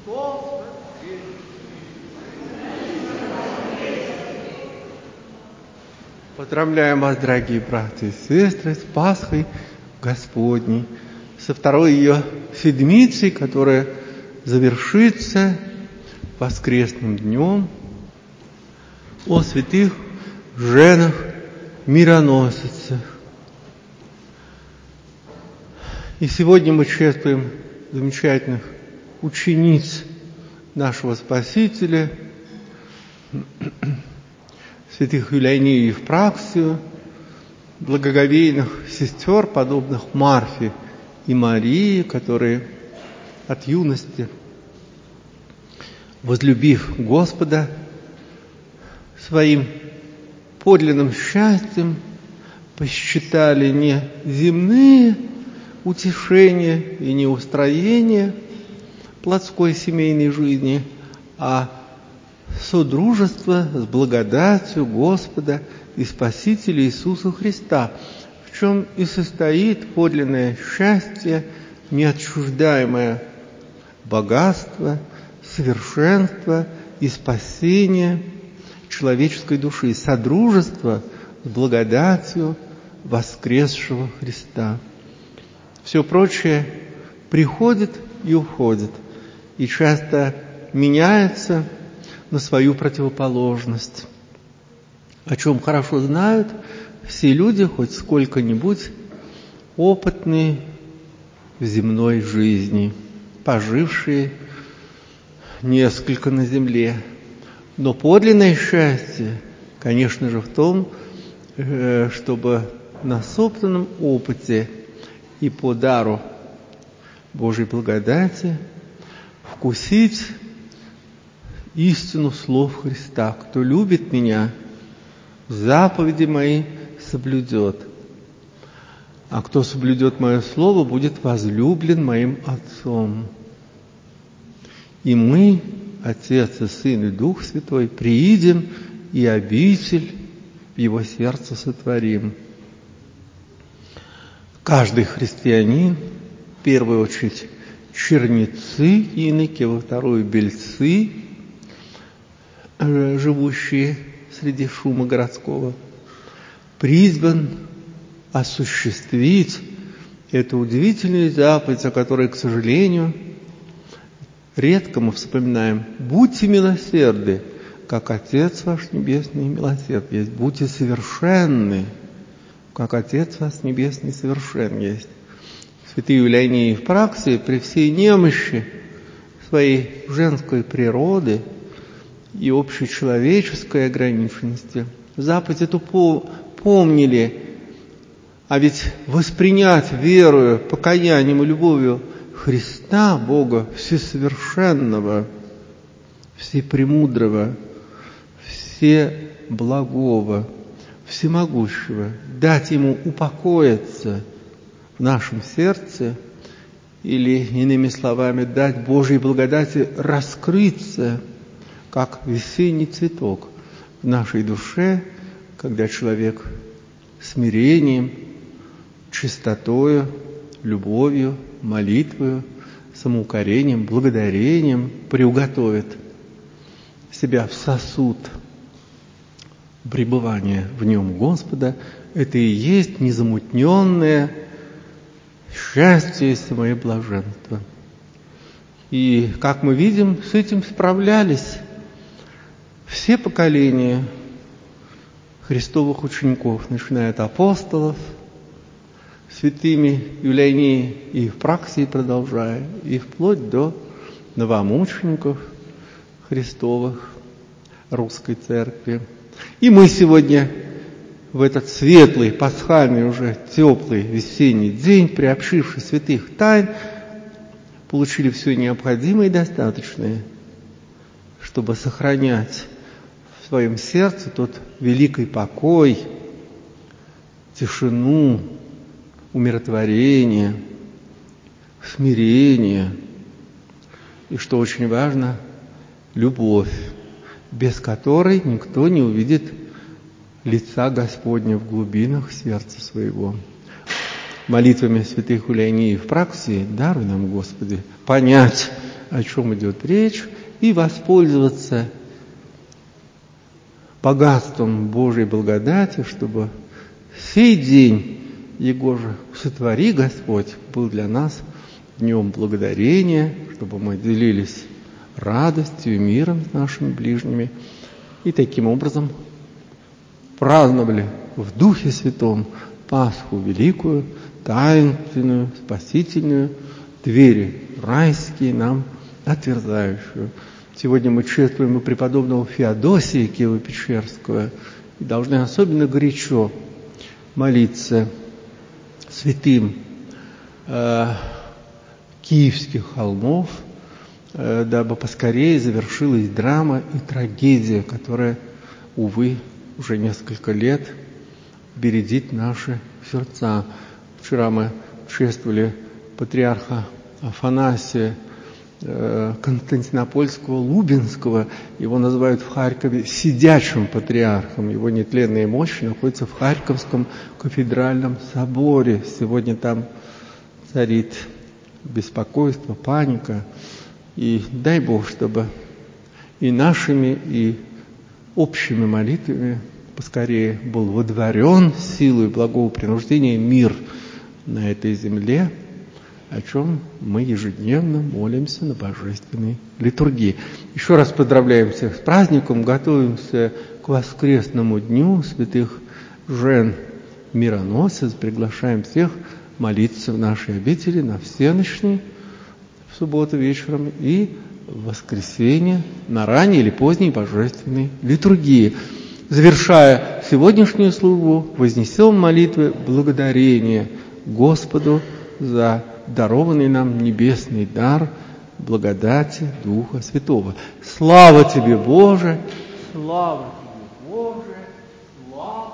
Поздравляем вас, дорогие братья и сестры, с Пасхой Господней, со второй ее седмицей, которая завершится воскресным днем, о святых женах мироносицах. И сегодня мы чествуем замечательных учениц нашего Спасителя, святых Юлианию и Евпраксию, благоговейных сестер, подобных Марфе и Марии, которые от юности, возлюбив Господа, своим подлинным счастьем посчитали не земные утешения и не устроения плотской семейной жизни, а содружество с благодатью Господа и Спасителя Иисуса Христа, в чем и состоит подлинное счастье, неотчуждаемое богатство, совершенство и спасение человеческой души, содружество с благодатью воскресшего Христа. Все прочее приходит и уходит, и часто меняется на свою противоположность, о чем хорошо знают все люди, хоть сколько-нибудь опытные в земной жизни, пожившие несколько на земле. Но подлинное счастье, конечно же, в том, чтобы на собственном опыте и по дару Божьей благодати вкусить истину слов Христа. Кто любит меня, заповеди мои соблюдет. А кто соблюдет мое слово, будет возлюблен моим Отцом. И мы, Отец и Сын и Дух Святой, приидем и обитель в его сердце сотворим. Каждый христианин, в первую очередь, черницы иноки, во вторую бельцы, живущие среди шума городского, призван осуществить эту удивительную заповедь, о которой, к сожалению, редко мы вспоминаем. Будьте милосердны, как Отец ваш Небесный милосерд есть. Будьте совершенны, как Отец ваш Небесный совершен есть. Святые Юлиания и Евпраксия при всей немощи своей женской природы и общечеловеческой ограниченности заповедь эту помнили. А ведь воспринять верою, покаянием и любовью Христа, Бога Всесовершенного, Всепремудрого, Всеблагого, Всемогущего, дать Ему упокоиться в нашем сердце, или, иными словами, дать Божьей благодати раскрыться, как весенний цветок в нашей душе, когда человек смирением, чистотою, любовью, молитвою, самоукорением, благодарением приуготовит себя в сосуд пребывания в нем Господа. Это и есть незамутненное счастье и самоблаженство. И, как мы видим, с этим справлялись все поколения Христовых учеников, начиная от апостолов, святыми Юлианией и Евпраксией продолжая, и вплоть до новомучеников Христовых Русской Церкви. И мы сегодня в этот светлый, пасхальный, уже теплый весенний день, приобщившись святых тайн, получили все необходимое и достаточное, чтобы сохранять в своем сердце тот великий покой, тишину, умиротворение, смирение и, что очень важно, любовь, без которой никто не увидит лица Господня в глубинах сердца своего. Молитвами святых Юлиании и Евпраксии даруй нам, Господи, понять о чем идет речь, и воспользоваться богатством Божьей благодати, чтобы сей день, Егоже, сотвори, Господь, был для нас днем благодарения, чтобы мы делились радостью и миром с нашими ближними, и таким образом праздновали в Духе Святом Пасху великую, таинственную, спасительную, двери райские нам отверзающую. Сегодня мы чествуем и преподобного Феодосия Киево-Печерского и должны особенно горячо молиться святым Киевских холмов, дабы поскорее завершилась драма и трагедия, которая, увы, уже несколько лет бередит наши сердца. Вчера мы чествовали патриарха Афанасия Константинопольского, Лубенского. Его называют в Харькове сидячим патриархом. Его нетленная мощь находится в Харьковском кафедральном соборе. Сегодня там царит беспокойство, паника. И дай Бог, чтобы и нашими, и общими молитвами поскорее был водворен силой благого принуждения мир на этой земле, о чем мы ежедневно молимся на божественной литургии. Еще раз поздравляем всех с праздником, готовимся к воскресному дню святых жен мироносец, приглашаем всех молиться в нашей обители на всенощной в субботу вечером и в воскресенье на ранней или поздней божественной литургии. Завершая сегодняшнюю службу, вознесем молитвы благодарения Господу за дарованный нам небесный дар благодати Духа Святого. Слава Тебе, Боже! Слава Тебе, Боже! Слава